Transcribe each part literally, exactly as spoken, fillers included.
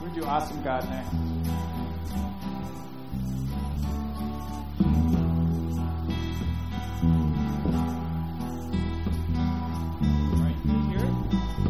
gonna do Awesome God next. All right, you hear it?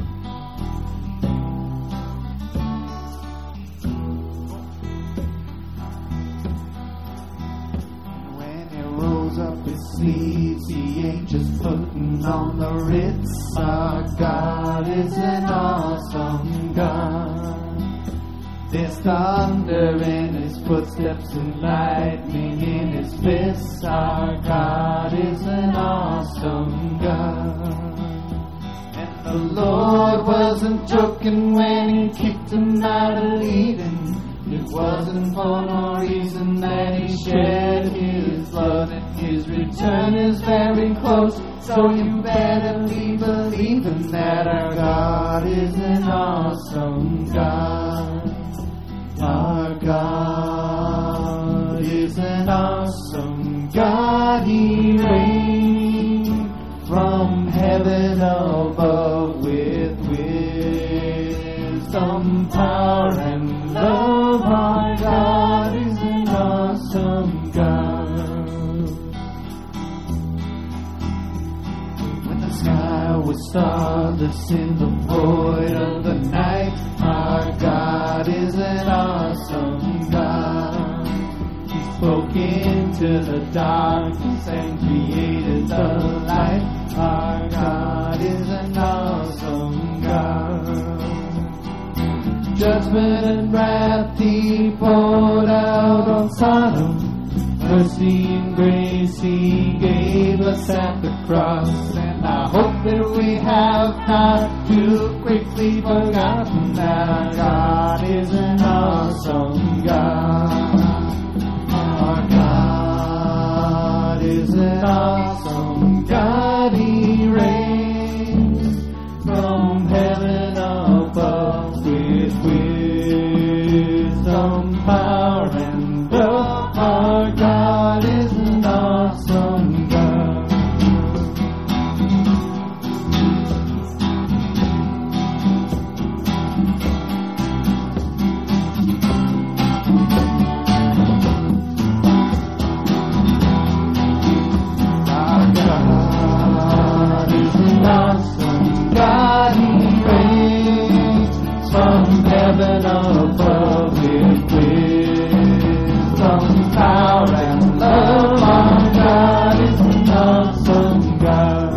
When he rolls up his sleeves, he ain't just putting on the Ritz. Our God is an awesome God. There's thunder in his footsteps and lightning in his fists. Our God is an awesome God. And the Lord wasn't joking when he kicked him out of Eden. It wasn't for no reason that he shed his blood, and his return is very close. So you better be believing that our God is an awesome God. Our God is an awesome God. He reigns from heaven above with wisdom, power, and love. Our God is an awesome God. When the sky was starless in the void of the night, our God is an awesome God. He spoke into the darkness and created the light. Our God is an awesome God. Judgment and wrath he poured out on Sodom. Mercy and grace he gave us at the cross. And I hope that we have not too quickly forgotten that our God is an awesome God. Our God is an awesome God. He reigns from heaven above with wisdom, power, and love. Our God is an awesome God. Our God is an awesome God. He reigns from heaven above with wisdom, power, and love. Our God is an awesome God.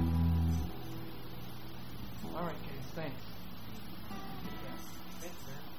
All right, guys, thanks. Thanks, man.